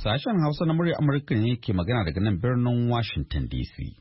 Sashen Hausa na murya Amurka ne ke magana daga nan birnin Washington DC.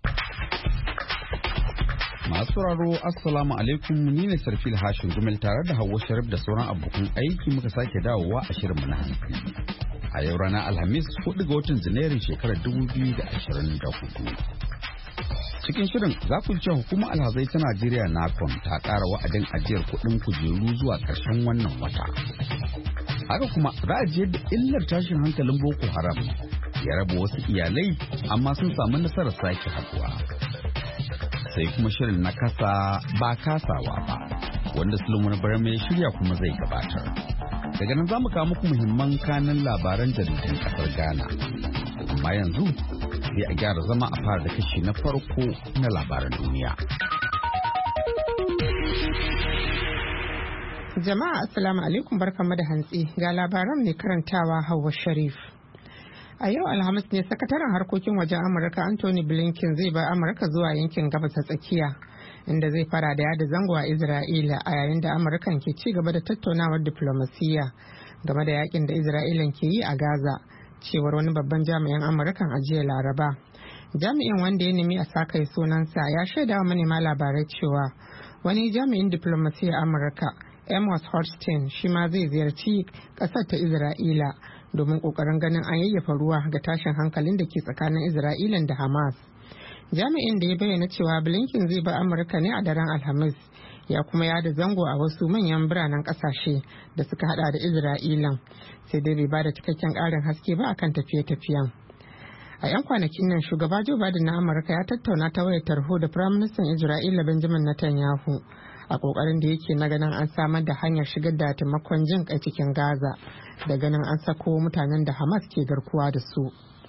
Masu sauraro Assalamu alaikum, ni ne Sarfil Hashin Gumel tare da Hauwa Sharif da sauran abokan aiki muka sake dawowa a shirinmu na hantsi. A yau ranar Alhamis 4 ga watan Janairun shekarar 2024. Cikin shirin za ku ce hukumar alhazai ta Najeriya NACON ta ƙara wa'adin ajiyar kuɗin kujeru zuwa ƙarshen wannan wata. Haka kuma za a je da illar tashin hankalin Boko Haram ya raba wasu iyalai amma sun samu nasarar sake haɗuwa. Sai kuma shirin na kasa ba kasawa ba wanda Sulaiman Barame ya shirya kuma zai gabatar. Daga nan za mu kawo muku muhimman kanin labaran jaridun ƙasar Ghana. Amma yanzu sai a gyara zama a fara da kashi na farko na labaran duniya. Jama'a assalamu alaikum, barkamu da hantsi, ga labaran mai karantawa Hauwa Sharif. A yau Alhamis ne sakataren harkokin wajen Amurka Anthony Blinken zai ba Amurka zuwa yankin gabas ta tsakiya inda zai fara da yada zango a Isra'ila a yayin da Amurkan ke ci gaba da tattaunawar diflomasiyya game da yakin da Isra'ilan ke yi a Gaza, cewar wani babban jami'in Amurkan a jiya Laraba. Jami'in wanda ya nemi a sakai sunansa ya shaida wa manema labarai cewa wani jami'in diflomasiyyar Amurka Amos Hochstein shi ma zai ziyarci kasar ta Isra'ila domin kokarin ganin an yayyafa ruwa ga tashin hankalin da ke tsakanin Isra'ilan da Hamas. Jami'in da ya bayyana cewa Blinken zai ba Amurka ne a daren Alhamis, ya kuma yada zango a wasu manyan biranen kasashe da suka hada da Isra'ilan, sai dai bai bada cikakken karin haske ba akan tafiye-tafiyen. A 'yan kwanakin nan shugaba Joe Biden na Amurka ya tattauna ta wayar tarho da Firaministan Isra'ila Benjamin Netanyahu a kokarin da yake na ganin an samar da hanyar shigar da taimakon jin kai cikin Gaza da ganin an sako mutanen da Hamas ke garkuwa da su.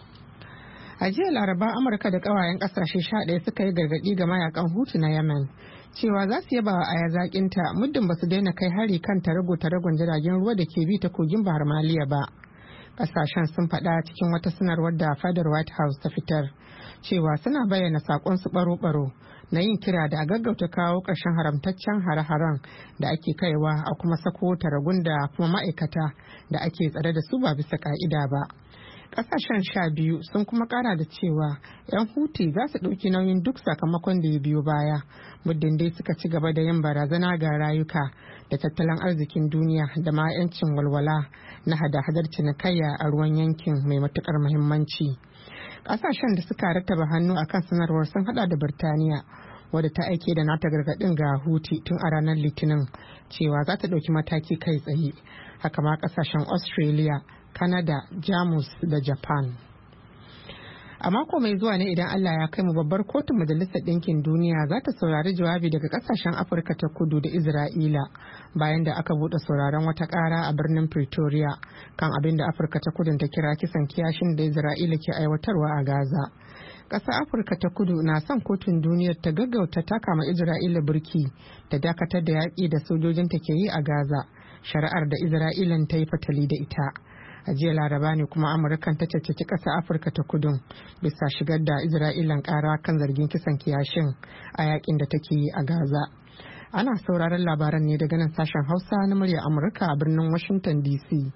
A jiya Laraba Amurka da kawayen kasashe 11 suka yi gargadi ga mayakan Hutu na Yemen cewa za su yaba wa aya zakinta muddin ba su daina kai hari kan taragon jiragen ruwa da ke bi ta kogin Bahar Maliya ba. Kasashen sun faɗa cikin wata sanarwar da fadar White House ta fitar cewa suna bayyana sakon su baro-baro na yin kira da a gaggauta kawo ƙarshen haramtaccen hare-haren da ake kaiwa a kuma sako taragun da kuma ma'aikata da ake tsare da su ba bisa ka'ida ba. Kasashen 12 sun kuma kara da cewa 'yan Huti za su ɗauki nauyin duk sakamakon da ya biyo baya muddin dai suka ci gaba da yin barazana ga rayuka da tattalin arzikin duniya da ma 'yancin walwala na hada-hadar cinikayya a ruwan yankin mai matukar muhimmanci. Kasashen da suka rattaba hannu akan sanarwar sun hada da Birtaniya, wadda ta aike da nata gargadin ga Huti tun a ranar Litinin cewa za ta ɗauki mataki kai tsaye. Haka ma kasashen Australia, Canada, Jamus da Japan. A mako mai zuwa ne idan Allah ya kai mu, babbar kotun Majalisar Ɗinkin Duniya za ta saurari jawabi daga kasashen Afirka ta Kudu da Isra'ila bayan da aka buɗe sauraron wata ƙara a birnin Pretoria kan abin da Afirka ta Kudu ta kira kisan kiyashin da Isra'ila ke aiwatarwa a Gaza. Ƙasar Afirka ta Kudu na son kotun duniyar ta gaggauta taka ma Isra'ila burki da dakatar da yaƙi da sojojinta ke yi a Gaza, shari'ar da Isra'ilan ta yi fatali da ita. A jiya Laraba ne kuma Amurkan ta caccaki ƙasar Afirka ta Kudu bisa shigar da Isra'ilan ƙara kan zargin kisan kiyashin a yakin da take yi a Gaza. Ana sauraron labaran ne daga nan sashen Hausa na murya Amurka a birnin Washington DC.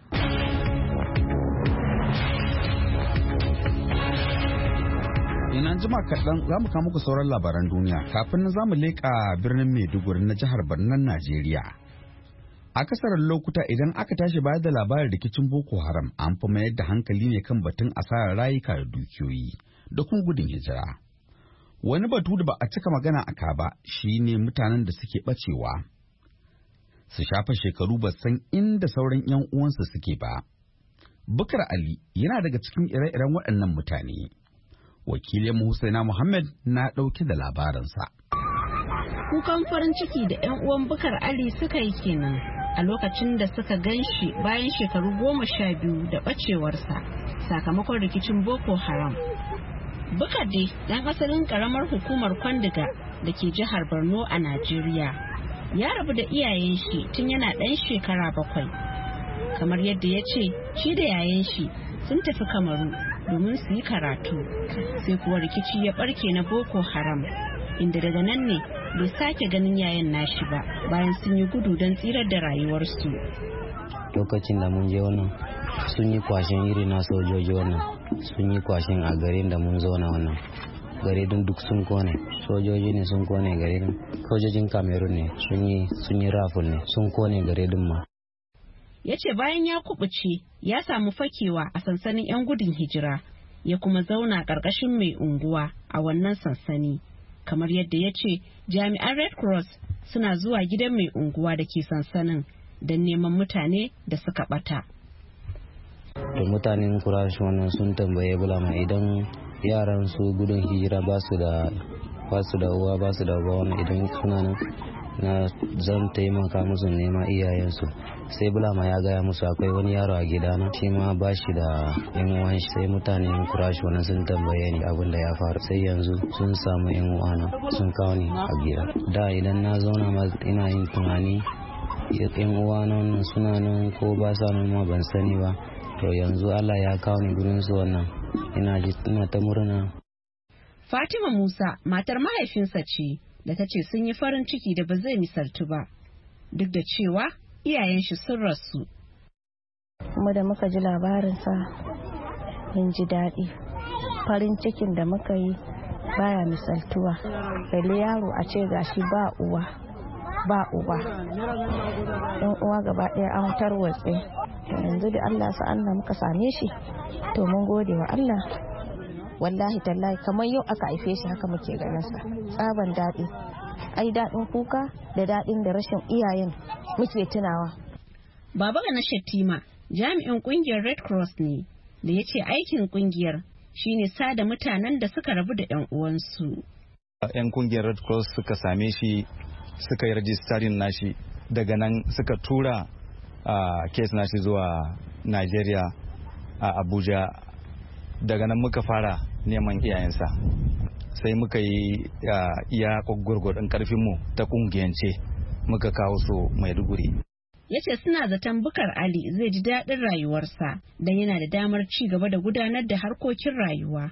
Ina jima kaɗan za mu kawo muku sauran labaran duniya, kafin nan za mu leƙa birnin Maiduguri na jihar Borno, Najeriya. Akasarin lokuta idan aka tashi bayar da labarin rikicin Boko Haram an fi mayar da hankali ne kan batun asarar rayuka da dukiyoyi da kuma gudun hijira. Wani batu da ba a cika magana a ka ba shine mutanen da suke bacewa. Su shafa shekaru ba san inda sauran 'yan uwansu suke ba. Bukar Ali yana daga cikin ire-iren waɗannan mutane. Wakilin Husaina Muhammad na ɗauke da labaransa. Kukan farin ciki da 'yan uwan Bukar Ali suka yi kenan a lokacin da suka gan shi bayan shekaru 12 da ɓacewarsa sakamakon rikicin Boko Haram. Bukar dai ɗan asalin ƙaramar hukumar Kwandiga da ke jihar Borno a Najeriya. Ya rabu da iyayen shi tun yana ɗan shekara 7. Kamar yadda ya ce, shi da yayan shi sun tafi Kamaru domin su yi karatu. Sai kuwa rikici ya ɓarke na Boko Haram, inda daga nan ne bai sake ganin yayan nashi ba bayan sun yi gudu don tsirar da rayuwarsu. Lokacin da mun je wannan sun yi kwashen iri na sojoji wannan, sun yi kwashen a garin da mun zauna wannan. Garin duk sun kone, sojoji ne sun kone garin, sojojin Cameroon ne sun yi raful ne sun kone garin ma. Ya ce bayan ya kubuce ya samu fakewa a sansanin 'yan gudun hijira, ya kuma zauna ƙarƙashin mai unguwa a wannan sansani. Kamar yadda ya ce jami'an Red Cross suna zuwa gidan mai unguwa da ke sansanin don neman mutane da suka bata. Da mutanen Kurash wannan sun tambaye Bulama idan yaran su gudun hijira ba su da uwa ba su da uba wannan idan suna nan na zan taimaka musu nema iyayensu. Sai Bulama ya gaya musu akwai wani yaro a gidana shi ma ba shi da yan uwan shi. Sai mutanen Kurash wannan sun tambaye ni abin da ya faru, sai yanzu sun samu yan uwana sun kawo ni a gida. Da idan na zauna ma ina yin tunani yan uwana suna nan ko ba sa nan ma ban sani ba, to yanzu Allah ya kawo ni gurin su wannan ina ta murna. Fatima Musa matar mahaifinsa ce da ta ce sun yi farin ciki da ba zai misaltu ba duk da cewa iyayen shi sun rasu. Kuma da muka ji labarinsa mun ji daɗi, farin cikin da muka yi baya misaltuwa. Balle yaro a ce gashi ba uwa ba uba, ɗan uwa gaba ɗaya an tarwatse. Yanzu da Allah sa'an da muka same shi to mun gode wa Allah. Wallahi tallahi kamar yau aka haife shi haka muke ganin sa, tsaban daɗi. Ai daɗin kuka da daɗin da rashin iyayen muke tunawa. Baba Gana Shettima jami'in kungiyar Red Cross ne da ya ce aikin kungiyar shine sada mutanen da suka rabu da 'yan uwansu. 'Yan kungiyar Red Cross suka same shi suka yi rajistarin nashi, daga nan suka tura kes nashi zuwa Nigeria a Abuja. Daga nan muka fara neman iyayensa, sai muka yi iya gwargwadon karfinmu ta kungiyance muka kawo su Maiduguri. Ya ce suna zaton Bukar Ali zai ji daɗin rayuwarsa don yana da damar ci gaba da gudanar da harkokin rayuwa.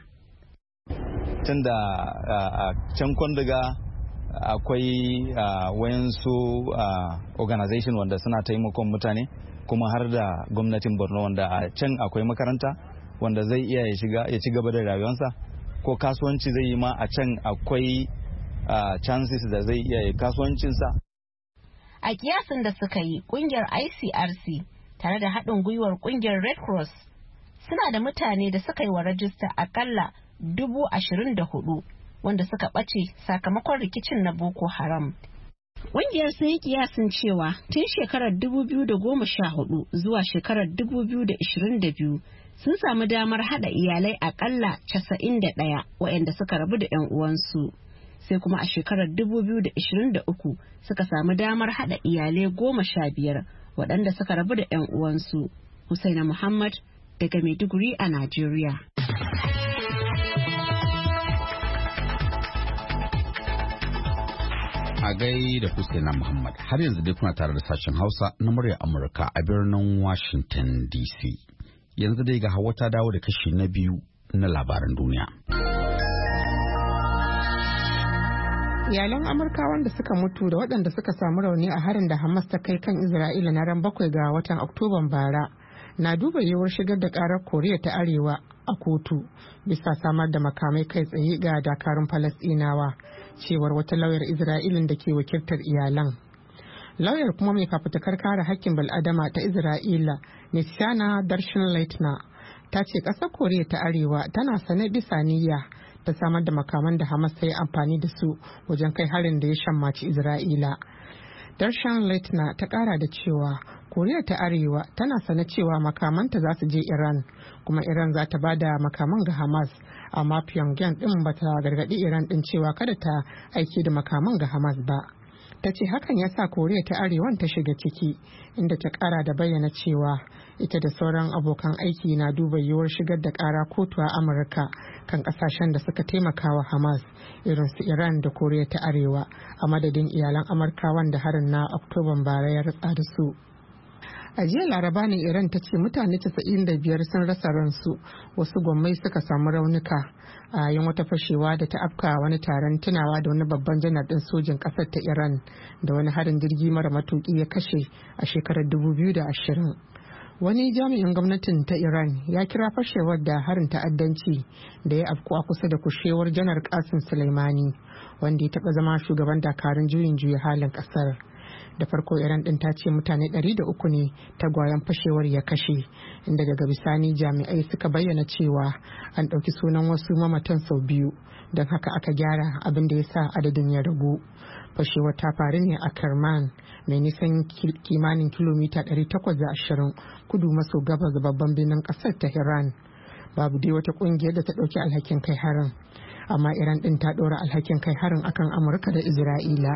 Tun da can Kwandiga akwai wayansu organization wanda suna taimakon mutane, kuma har da gwamnatin Borno wanda a can akwai makaranta wanda zai iya ya ci gaba da rayuwarsa, ko kasuwanci zai yi ma a can akwai chances da zai iya kasuwancinsa. A kiyasin da suka yi, kungiyar ICRC tare da haɗin gwiwar kungiyar Red Cross suna da mutane da suka yi wa rajista akalla 24,000 wanda suka ɓace sakamakon rikicin na Boko Haram. Ƙungiyar sun yi kiyasin cewa tun shekarar 2014 zuwa shekarar 2022 sun samu damar haɗa iyalai akalla 91 waɗanda suka rabu da 'yan uwansu. Sai kuma a shekarar 2023 suka samu damar haɗa iyalai 15 waɗanda suka rabu da 'yan uwansu. Husaina Muhammad daga Maiduguri a Najeriya. A gai da Husaina Muhammad, har yanzu dai kuna tare da sashen Hausa na muryar Amurka a birnin Washington DC. Yanzu dai ga Hauwa ta dawo da kashi na biyu na labaran duniya. Iyalan Amurkawan da suka mutu da waɗanda suka samu rauni a harin da Hamas ta kai kan Isra'ila na ran 7 ga watan Oktoban bara na duba yiwuwar shigar da karar Koriya ta Arewa a kotu bisa samar da makamai kai tsaye ga dakarun Falasɗinawa, cewar wata lauyar Isra'ilin da ke wakiltar iyalan. Lauyar kuma mai fafutukar kare hakkin bil'adama ta Isra'ila, Nishana Darshan Leitner, ta ce ƙasar Koriya ta Arewa tana sane bisa niyya ta samar da makaman da Hamas ta yi amfani da su wajen kai harin da ya shammaci Isra'ila. Darshan Leitner ta kara da cewa Koriya ta Arewa tana sane cewa makamanta za su je Iran, kuma Iran za ta bada makaman ga Hamas, amma Pyongyang din bata gargadi Iran din cewa kada ta aiki da makaman ga Hamas ba. Ta ce hakan ya sa Koriya ta Arewan ta shiga ciki, inda ta kara da bayyana cewa ita da sauran abokan aiki na duba yiwuwar shigar da kara kotu a Amurka kan kasashen da suka taimaka wa Hamas irin su Iran da Koriya ta Arewa a madadin iyalan Amurkawan da harin na Oktoban bara ya ratsa da su. A jiya Laraba ne Iran ta ce mutane 95 sun rasa ransu, wasu gwammai suka samu raunuka a yin wata fashewa da ta afka wani taron tunawa da wani babban janar din sojin kasar ta Iran da wani harin jirgi mara matuki ya kashe a shekarar 2020. Wani jami'in gwamnatin ta Iran ya kira fashewar da harin ta'addanci da ya afku a kusa da kushewar janar Qasim Soleimani wanda ya taɓa zama shugaban dakarun juyin juya halin ƙasar. Da farko Iran ɗin ta ce mutane 300 ne tagwayen fashewar ya kashe, inda daga bisani jami'ai suka bayyana cewa an ɗauki sunan wasu mamatan sau biyu, don haka aka gyara abin da ya sa adadin ya ragu. Fashewar ta faru ne a Kerman mai nisan kimanin kilomita 820 kudu maso gabas babban birnin kasar Tehran. Babu dai wata kungiyar da ta dauki alhakin kai harin, amma Iran din ta dora alhakin kai harin akan Amurka da Isra'ila.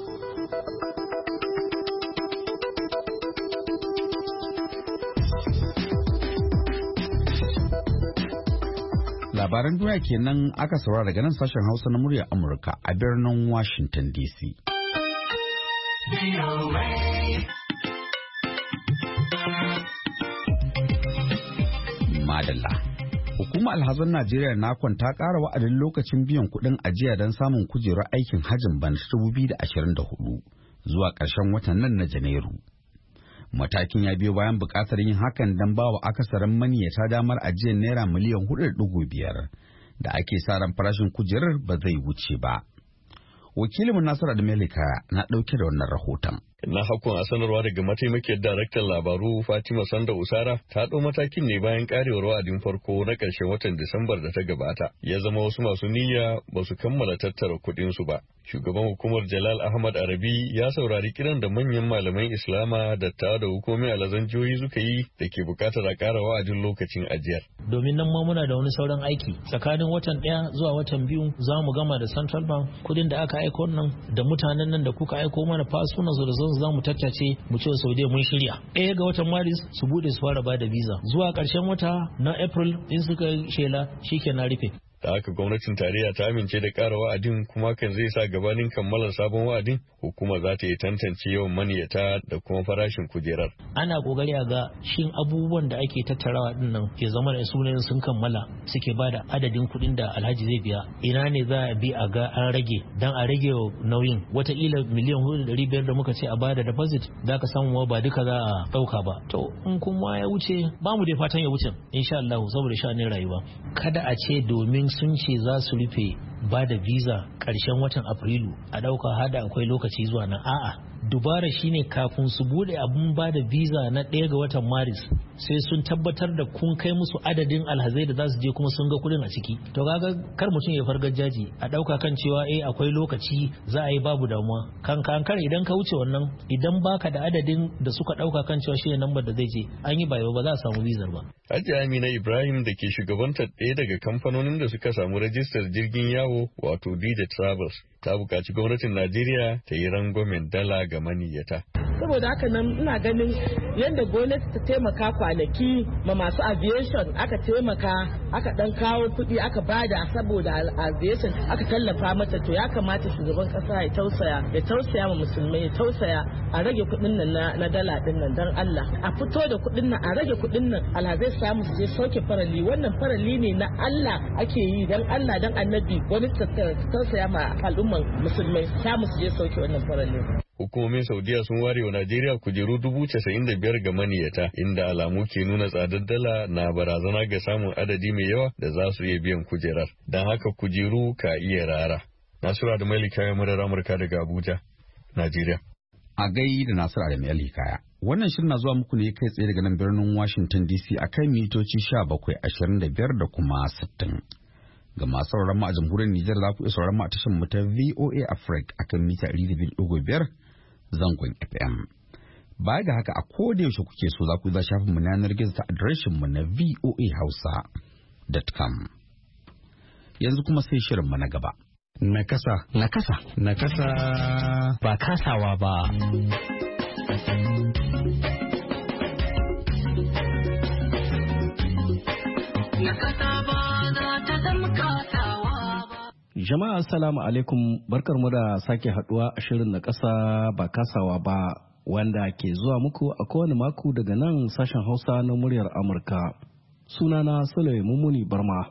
Labaran duniya kenan aka saurara daga nan sashen Hausa na muryar Amurka a birnin Washington DC. Madalla. Hukumar Alhazan Najeriya nakon ta ƙara wa'adin lokacin biyan kuɗin ajiya don samun kujerar aikin hajjin bana 2024 zuwa ƙarshen watan nan na Janairu. Matakin ya biyo bayan buƙatar yin hakan don bawa akasarin maniyata damar ajiyar naira miliyan 4.5 da ake sa ran farashin kujerar ba zai wuce ba. Wakilin Nasiru Adamelika na ɗauke da wannan rahoton. Na hakun a sanarwa daga mataimakiyar daraktan labaru Fatima Sanda Usara ta ɗau matakin ne bayan karewar wa'adin farko na ƙarshen watan Disambar da ta gabata. Ya zama wasu masu niyya ba su kammala tattara kuɗinsu ba. Shugaban hukumar Jalal Ahmad Arabi ya saurari kiran da manyan malaman Islama dattawa da hukumomin alhazan jihohi suka yi da ke buƙatar a ƙara wa'adin lokacin ajiyar. Domin nan ma muna da wani sauran aiki tsakanin watan 1 zuwa watan 2 za mu gama da Central Bank kuɗin da aka aiko nan da mutanen nan da kuka aiko mana fasunan su da za mu tattace mu ce Saudiya mun shirya. 1 ga watan Maris su bude su fara bada visa zuwa ƙarshen wata na April in suka shela shikenan rufe. Da haka gwamnatin tarayya ta amince da ƙara wa'adin kuma kan zai sa gabanin kammalar sabon wa'adin hukuma za ta yi tantance yawan maniyata da kuma farashin kujerar. Ana kokari a ga shin abubuwan da ake tattarawa din nan ke zama da sunayen sun kammala suke bada adadin kuɗin da alhaji zai biya. Ina ne za a bi a ga an rage dan a rage nauyin wataƙila miliyan 4.5 da muka ce a bada deposit za ka samu ba duka za a ɗauka ba. To in kuma ya wuce ba mu da fatan ya wuce insha Allah saboda sha'anin rayuwa. Kada a ce domin sun ce za su rufe ba da visa ƙarshen watan Afrilu a ɗauka hada akwai lokaci zuwa nan a'a dubara shine kafin su bude abun ba da visa na 1 ga watan Maris sai sun tabbatar da kun kai musu adadin alhazai da za su je kuma sun ga kudin a ciki to kaga kar mutum ya fargar jaji a ɗauka kan cewa akwai lokaci za a yi babu damuwa kan kar idan ka wuce wannan idan baka da adadin da suka ɗauka kan cewa shine lambar da zai je an yi bayo ba za a samu visa ba. Hajiya Amina Ibrahim da ke shugabantar ɗaya daga kamfanonin da suka samu rajistar jirgin yawo wato Dida Travels ta buƙaci gwamnatin Najeriya ta yi rangwamen dala ga maniyyata. Saboda haka nan ina ganin yadda gwamnati ta taimaka kwanaki ma masu aviation aka taimaka aka dan kawo kuɗi aka bada saboda aviation aka tallafa mata to ya kamata shugaban kasa ya tausaya ma musulmai ya tausaya a rage kuɗin nan na dala din nan dan Allah a fito da kuɗin nan a rage kuɗin nan alhazai samu su je sauke farali wannan farali ne na Allah ake yi dan Allah dan annabi wani tausaya ma al'umman musulmai samu su je sauke wannan farali. Hukumomin Saudiya sun ware wa Najeriya kujeru 95,000 ga maniyata inda alamu ke nuna tsadar dala na barazana ga samun adadi mai yawa da za su iya biyan kujerar. Don haka kujeru ka iya rara. Nasiru da Mailika murar Amurka daga Abuja, Najeriya. A gai da Nasiru da Mailika. Wannan shirin na zuwa muku ne kai tsaye daga nan birnin Washington DC akan mitoci 1725 da kuma 60. Ga masu sauraron mu a jamhuriyar Nijar za ku iya sauraron mu a tashar mu ta VOA Africa akan mita 200.5 zangon FM. Baya ga haka a koda yaushe kuke so za ku iya shafin mu na yanar gizo ta adireshin mu na voahausa.com. Yanzu kuma sai shirin mu na gaba. Nakasa. Ba kasawa ba. Jama'a assalamu alaikum barkarmu da sake haduwa a shirin na ƙasa ba kasawa ba wanda ke zuwa muku a kowane mako daga nan sashen Hausa na muryar Amurka. Sunana Sule Mumuni Barma.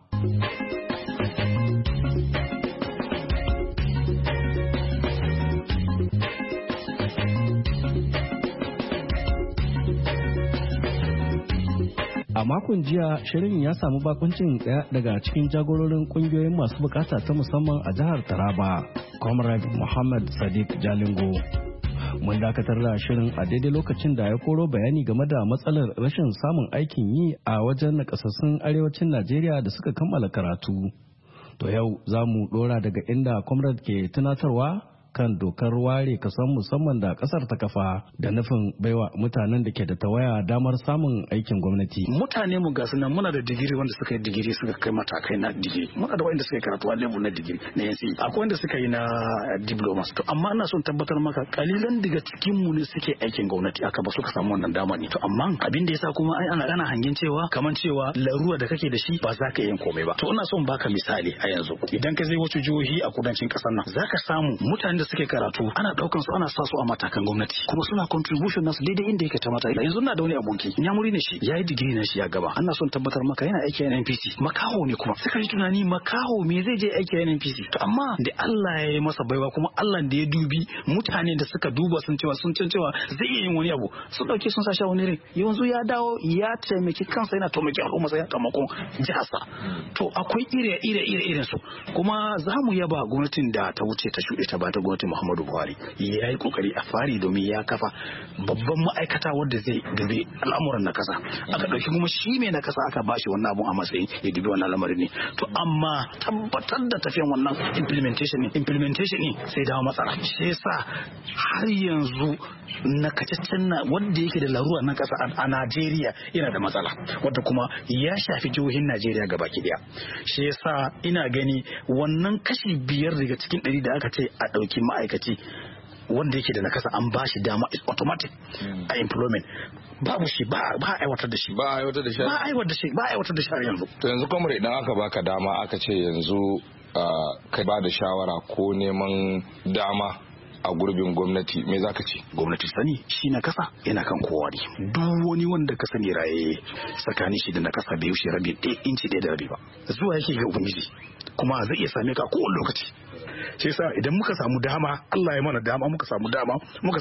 A makon jiya shirin ya samu bakuncin daya daga cikin jagororin kungiyoyin masu bukata ta musamman a jihar Taraba, Comrade Muhammad Sadiq Jalingo. Mun dakatar da shirin a daidai lokacin da ya koro bayani game da matsalar rashin samun aikin yi a wajen nakasassun arewacin Najeriya da suka kammala karatu. To yau za mu dora daga inda Comrade ke tunatarwa kan dokar ware kasan musamman da kasar ta kafa da nufin baiwa mutanen da ke da tawaya damar samun aikin gwamnati. Mutane mu ga sunan muna da digiri wanda suka yi digiri suka kai matakai na digiri. Muna da wanda suka yi karatu a level na digiri na yanzu. Akwai wanda suka yi na diploma. To amma ina son tabbatar maka kalilan daga cikin mu ne suke aikin gwamnati aka ba suka samu wannan dama ne. To amma abin da yasa kuma ai ana hangen cewa kaman cewa larura da kake da shi ba za ka yin komai ba. To ina son baka misali a yanzu. Idan ka je wasu jihohi a kudancin kasar nan za ka samu mutane da suke karatu ana daukan su ana sa su a matakan gwamnati kuma suna contribution nasu daidai inda yake ta mata. Yanzu na da wani aboki nyamuri ne shi yayi digiri na shi ya gaba. Ana son tabbatar maka yana aiki a NNPC makaho ne kuma suka yi tunani makaho me zai je aiki a NNPC. To amma da Allah ya yi masa baiwa kuma Allah da ya dubi mutane da suka duba sun cewa zai iya yin wani abu sun dauke sun sa shi wani rin yanzu ya dawo ya taimaki kansa yana taimaki al'umma sai ya taimako jihasa. To akwai irin su kuma za mu yaba gwamnatin da ta wuce ta shuɗe ta bata gwamnatin Muhammadu Buhari ya yi kokari a fari domin ya kafa babban ma'aikata wadda zai dubi al'amuran na kasa aka dauki kuma shi mai na kasa aka bashi wannan abun a matsayin ya dubi wannan lamarin ne. To amma tabbatar da tafiyan wannan implementation ne sai dawo matsala. Shi yasa har yanzu nakataccen na wanda yake da larura na kasa a Najeriya yana da matsala wadda kuma ya shafi jihohin Najeriya gabaki daya. Shi yasa ina gani wannan kashi 5 daga cikin 100 da aka ce a dauki ma'aikaci wanda yake da nakasa an bashi dama is automatic a employment babu shi ba aiwatar da shi yanzu. To yanzu kuma idan aka baka dama aka ce yanzu ka ba da shawara ko neman dama a gurbin gwamnati me zaka ce? Gwamnati sani shi na kasa yana kan kowa ne. Duk wani wanda ka sani raye tsakanin shi da na kasa bai wuce rabi 1 inci da rabi ba zuwa yake ga ubangiji kuma zai iya same ka kowane lokaci. Shi yasa idan muka samu dama Allah ya mana dama muka samu dama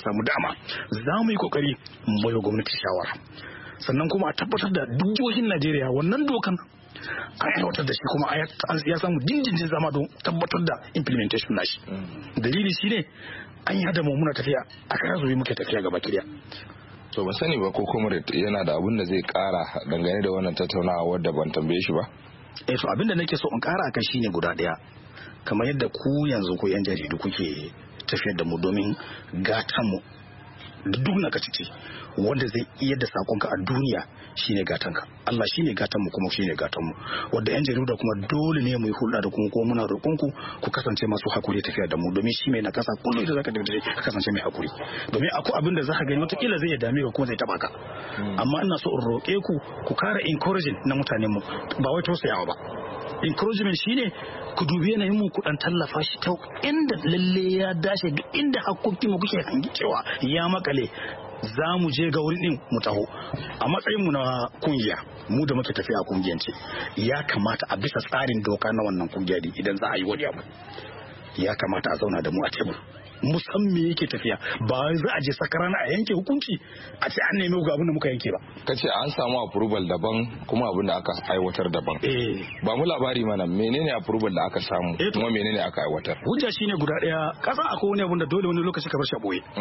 za mu yi kokari mu bayar gwamnati shawara sannan kuma a tabbatar da duk jihohin Najeriya wannan dokan an aiwatar da shi kuma ya samu dindindin zama don tabbatar da implementation nashi. Dalili shine an yi hada muna tafiya a kara zuwa muke tafiya gaba kiriya. To ba sani ba ko comrade yana da abin da zai kara dangane da wannan tattaunawa wadda ban tambaye shi ba. To abin da nake so in kara akan shine guda daya kamar yadda ku yanzu ko yan jaridu kuke tafiyar da mu domin gatan mu duk na kacici wanda zai iya da sakonka a duniya shine gatanka. Allah shine gatan mu kuma shine gatan mu wanda yan jarida kuma dole ne mu yi hulɗa da kuma muna roƙon ku kasance masu hakuri tafiya da mu domin shi mai na kasa kullum da zaka dace ka kasance mai hakuri domin akwai abin da zaka gani wataƙila zai dame ka kuma zai taba ka amma ina so in roƙe ku kara encouraging na mutanen mu ba wai tausayawa ba. Encouragement shine ku dubi yanayin mu ku dan tallafa shi ta inda lalle ya dace duk inda hakkokin mu kuke hangi cewa ya makale za mu je ga wurin din mu taho a matsayin mu na kungiya mu da muke tafiya a kungiyance ya kamata a bisa tsarin doka na wannan kungiya din idan za a yi wani abu ya kamata a zauna da mu a tebur musan me yake tafiya ba za a je sakarana a yanke hukunci a ce an nemi ga abin da muka yanke ba. Kace an samu approval daban kuma abin da aka aiwatar daban. Ba mu labari mana menene approval da aka samu kuma menene aka aiwatar? Hujja shine guda daya kasan akwai wani abin da dole wani lokaci ka bar shi a boye.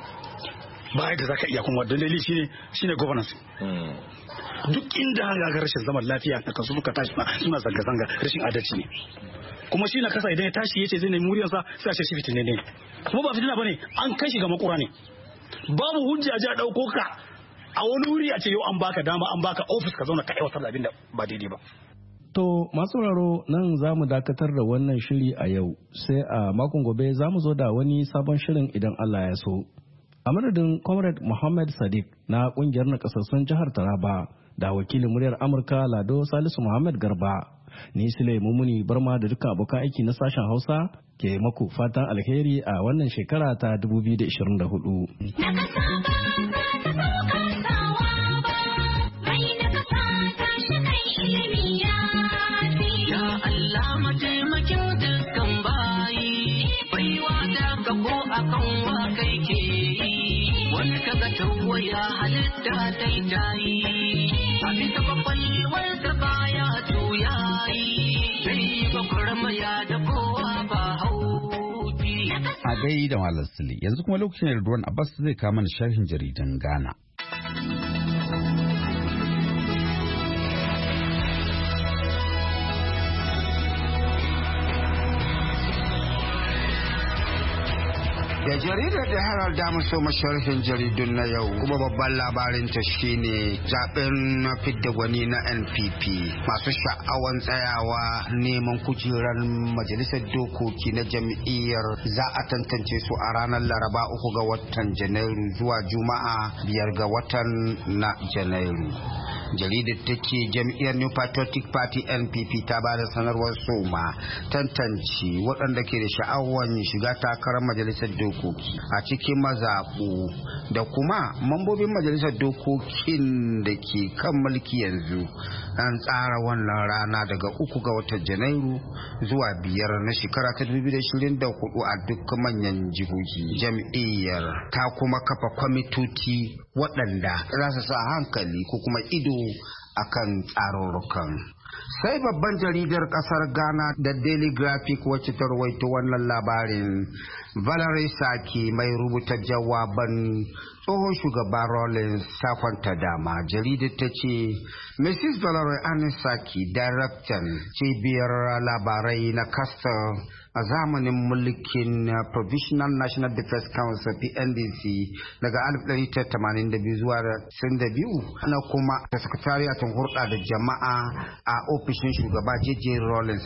Ba yadda zaka iya kuma dalili shine governance. Duk inda ga rashin zaman lafiya da kasu suka tashi suna zanga-zanga rashin adalci ne. Kuma shi na kasa idan ya tashi yace zai nemi muryarsa sai a ce shi fitine ne kuma ba fitina bane an kai shi ga makura ne babu hujja a dauko ka a wani wuri a ce yau an baka dama an baka office ka zauna ka aiwatar da abin da ba daidai ba. To masu sauraro nan za mu dakatar da wannan shiri a yau sai a makon gobe za mu zo da wani sabon shirin idan Allah ya so. A madadin Comrade Muhammad Sadiq na kungiyar nakasassun jihar Taraba da wakilin muryar Amurka Lado Salisu Muhammad Garba. Ni Sule Mumuni Barma da duka abokan aiki na sashen Hausa ke maku fatan alheri a wannan shekara ta 2024. Ya Allah mataimakin dukkan bayi, baiwa da gabo akan wa kai ke yi, wani kaga tawaya halitta dai bisa kwakwalwarsa baya juyayi sai gwagwarmaya da kowa ba hauki. A gai da Malam Sule, yanzu kuma lokacin da Ridwan Abbas zai kawo mana sharhin jaridan Ghana. Da jaridar da Herald da so masharhin jaridun na yau kuma babban labarin ta shine zaben fidda gwani na NPP masu sha'awan tsayawa neman kujerar majalisar dokoki na jam'iyyar za a tantance su a ranar Laraba 3 ga watan Janairu zuwa Juma'a 5 ga watan na Janairu. Jaridar take jam'iyyar New Patriotic Party NPP ta ba da sanarwar soma tantance waɗanda ke da sha'awar shiga takarar majalisar dokoki a cikin mazaɓu da kuma mambobin majalisar dokokin da ke kan mulki yanzu. An tsara wannan rana daga 3 ga watan Janairu zuwa 5 na shekara ta 2024 a duk manyan jihohi. Jam'iyyar ta kuma kafa kwamitoci waɗanda za su sa hankali ko kuma ido akan tsarurrukan. Sai babban jaridar kasar Ghana da Daily Graphic wacce ta rawaito wannan labarin, Valerie Saki mai rubuta jawaban tsohon shugaban Rawlings ta kwanta dama. Jaridar ta ce Mrs. Valerie Anisaki, daraktan cibiyar labarai na Castle a zamanin mulkin Provisional National Defense Council PNDC daga 1982 zuwa 1992 na kuma da sakatariyatin hulɗa da jama'a a ofishin shugaba J.J. Rawlings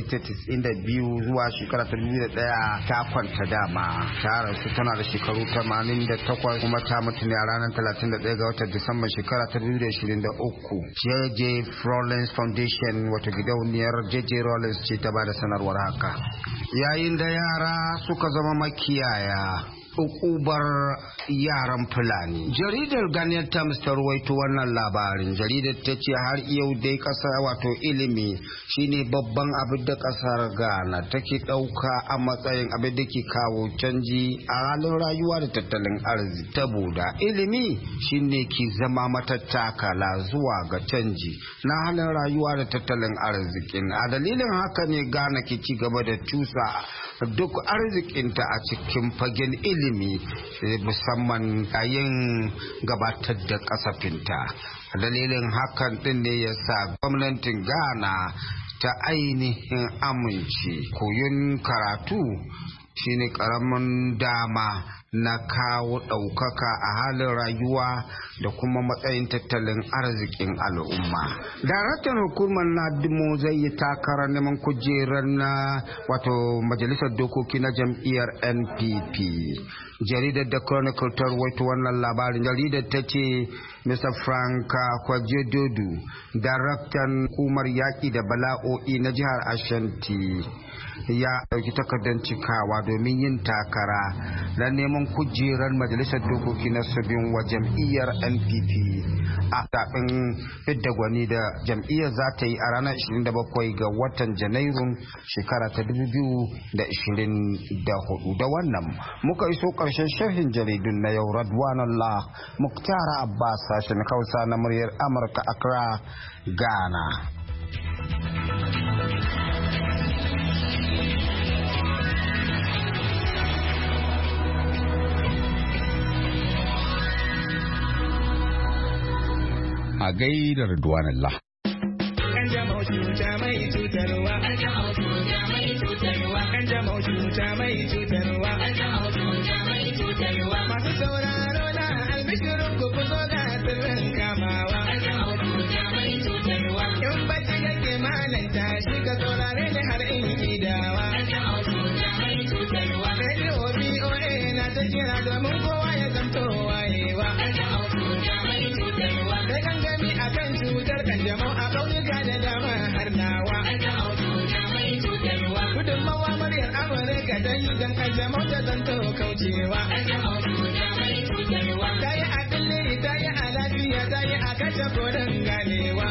1992 zuwa shekara 2001 ta kwanta dama. Ta rasu tana da shekaru 88 kuma ta mutu ne a ranar 31 ga watan Disamba shekara 2023. J.J. Rawlings Foundation wata gidauniyar J.J. Rawlings ce ta bada sanarwar haka. Yayin da yara suka zama makiyaya, ukubar yaran Fulani. Jaridar Ghanaian Times ta ruwaito wannan labarin. Jaridar ta ce har yau dai kasa wato ilimi shine babban abin da kasar Ghana take dauka a matsayin abin da ke kawo canji a halin rayuwa da tattalin arziki. Saboda ilimi shine ke zama matattakala zuwa ga canji na halin rayuwa da tattalin arzikin. A dalilin haka ne Ghana ke ci gaba da tusa duk arzikinta a cikin fagen ilimi musamman yayin gabatar da kasafinta. Dalilin hakan din ne ya sa gwamnatin Ghana ta ainihin amince koyon karatu shine karamin dama na kawo ɗaukaka a halin rayuwa da kuma matsayin tattalin arzikin al'umma. Daraktan hukumar Nadimo zai yi takarar neman kujerar na wato majalisar dokoki na jam'iyyar NPP. Jaridar da Chronicle ta rawaito wannan labarin. Jaridar ta ce Mr. Frank Kwajedodu, daraktan hukumar yaƙi da bala'o'i na jihar Ashanti, ya ɗauki takardar cikawa domin yin takara na neman kujerar majalisar dokoki na sabin wa jam'iyyar NPP a zaɓen fidda gwani da jam'iyyar za ta yi a ranar 27 ga watan Janairun shekara ta 2024. Da wannan muka iso ƙarshen sharhin jaridun na yau. Radwanallah Muktar Abbas, sashen Hausa na muryar Amurka, Accra, Ghana. A gaidar Ridwanallah. Kanjamau cuta mai cutarwa. Kanjamau cuta mai cutarwa. Kanjamau cuta mai cutarwa. Kanjamau cuta mai cutarwa. Masu sauraro na albishirin ku zo ga sirrin kamawa. Kanjamau cuta mai cutarwa. In bacci yake malanta shi ka saurare ni har in gidawa. Kanjamau cuta mai cutarwa. Radio BOA na ta kira domin kowa ya zamto wayewa. Kanjamau cuta mai cutarwa. Da gangami akan cutar kanjamau a ƙauyuka da dama har nawa. Gudunmawa muryar Amurka ta yi don kanjamau ta zanto kaucewa. Ta yi a ɗille, ta yi a lafiya, ta yi a kashe koren ganewa.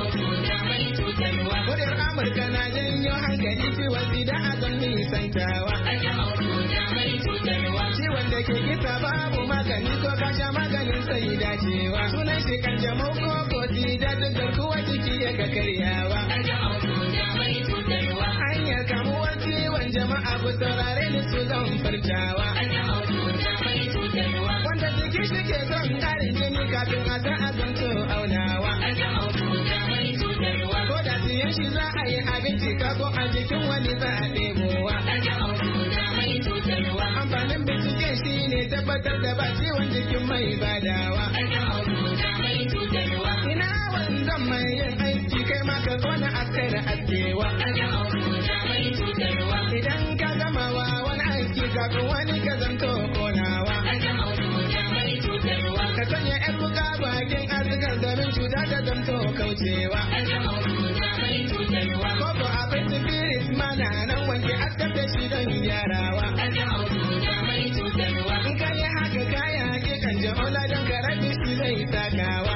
Muryar Amurka na janyo hankali ciwon sida a zan nisantawa. Ciwon da da ke kisa babu magani ko kasha maganin sai dacewa. Sunan shi kanjamau ko kosi da duk garkuwa jiki ya ga karyawa. Hanyar kamuwar ciwon jama'a ku saurare ni su zan furtawa. Wanda jiki shi ke son ƙarin jini kafin a san azanto aunawa. Ko da siyan shi za a yi abinci kako a jikin wani za a ɗebowa. Amfanin bincike shi ne tabbatar da ba ciwon jikin mai badawa. Ina wanzan mai yin aiki kai maka kona askar askewa. Idan ka gamawa wani aiki kafin wani ka zanto konawa. Ka sanya 'yan buga bakin arzikar domin cuta ta zanto kaucewa. Koko abin spirit mana nan wanke askar da shi don gyarawa. In ka yi haka kaya hakikan jahola don ka rabi shi zai sakawa.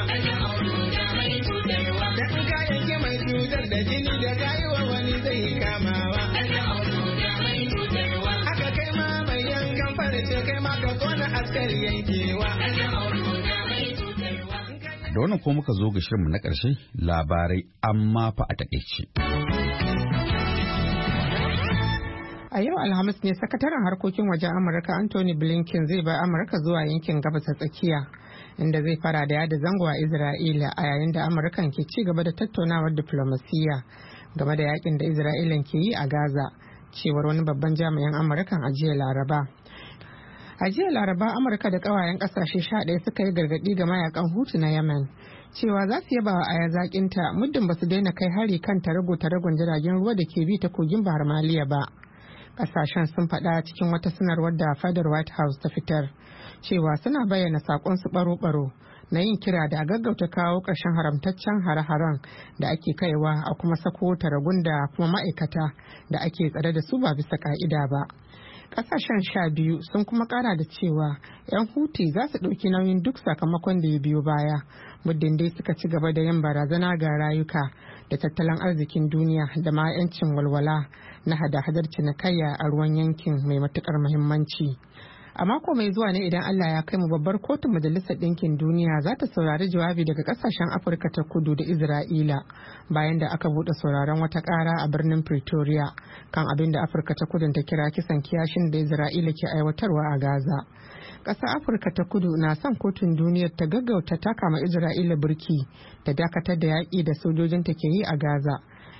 Da in ka yanke mai cutar da jini da kayiwa wani zai kamawa. Haka kai ma mai yankan farce kai ma ka kona askar yankewa. Da wannan ko muka zo ga shirinmu na ƙarshe labarai amma fa a takaice. A yau Alhamis ne sakataren harkokin wajen Amurka Anthony Blinken zai bar Amurka zuwa yankin gabas ta tsakiya inda zai fara da yada zango a Isra'ila a yayin da Amurkan ke ci gaba da tattaunawar diflomasiyya game da yakin da Isra'ilan ke yi a Gaza, cewar wani babban jami'in Amurkan a jiya Laraba. A jiya Laraba Amurka da kawayen kasashe 11 suka yi gargadi ga mayakan Hutu na Yemen cewa za su yaba wa aya zakinta muddin ba su daina kai hari kan taragon jiragen ruwa da ke bi ta kogin Bahar Maliya ba. Kasashen sun faɗa cikin wata sanarwar da fadar White House ta fitar cewa suna bayyana sakon su baro-baro na yin kira da a gaggauta kawo ƙarshen haramtaccen hare-haren da ake kaiwa a kuma sako taragun da kuma ma'aikata da ake tsare da su ba bisa ka'ida ba. Kasashen 12 sun kuma kara da cewa 'yan Huti za su ɗauki nauyin duk sakamakon da ya biyo baya muddin dai suka ci gaba da yin barazana ga rayuka da tattalin arzikin duniya da ma 'yancin walwala na hada-hadar cinikayya a ruwan yankin mai matukar muhimmanci. A mako mai zuwa ne idan Allah ya kai mu babbar kotun Majalisar Ɗinkin Duniya za ta saurari jawabi daga kasashen Afirka ta Kudu da Isra'ila bayan da aka buɗe sauraron wata ƙara a birnin Pretoria kan abin da Afirka ta Kudu ta kira kisan kiyashin da Isra'ila ke aiwatarwa a Gaza. Ƙasar Afirka ta Kudu na son kotun duniyar ta gaggauta taka ma Isra'ila burki da dakatar da yaƙi da sojojinta ke yi a Gaza.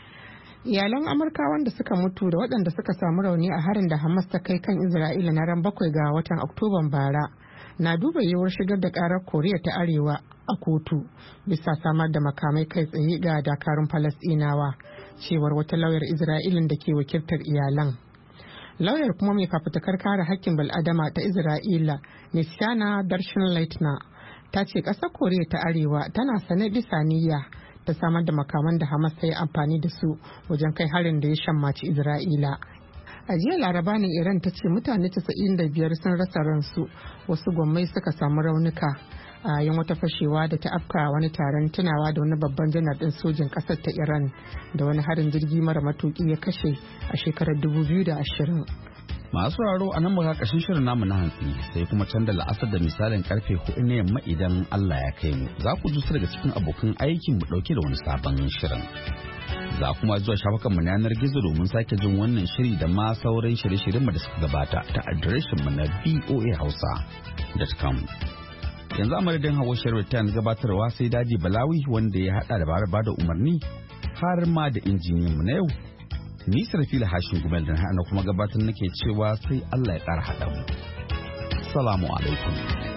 Iyalan Amurka wanda suka mutu da waɗanda suka samu rauni a harin da Hamas ta kai kan Isra'ila na ran 7 ga watan Oktoban bara na duba yiwuwar shigar da ƙarar Koriya ta Arewa a kotu bisa samar da makamai kai tsaye ga dakarun Falasɗinawa, cewar wata lauyar Isra'ilin da ke wakiltar iyalan. Lauyar kuma mai fafutukar kare hakkin bil'adama ta Isra'ila, Nisyana Darshan Leitner, ta ce ƙasar Koriya ta Arewa tana sane bisa niyya ta samar da makaman da Hamas ta yi amfani da su wajen kai harin da ya shammaci Isra'ila. A jiya Laraba ne Iran ta ce mutane 95 sun rasa ransu, wasu gwammai suka samu raunuka a yin wata fashewa da ta afka wani taron tunawa da wani babban janar ɗin sojin ƙasar ta Iran da wani harin jirgi mara matuƙi ya kashe a shekarar 2020. Masu sauraro a nan muka kashin shirin namu na hantsi sai kuma can da la'asar da misalin karfe 4 na yamma idan Allah ya kai mu. Za ku ji su daga cikin abokan aikin mu dauke da wani sabon shirin. Za kuma zuwa shafukanmu na yanar gizo domin sake jin wannan shiri da ma sauran shirye-shiryen da suka gabata ta adireshin mu na voahausa.com. Yanzu a madadin Hawwa Sharif ta gabatarwa sai Daji Balawi wanda ya hada da bada umarni har ma da injiniyan mu na yau. Ni Sarfila Hashin Gumel da na kuma gabatar nake cewa sai Allah ya ƙara haɗa mu. Salamu alaikum.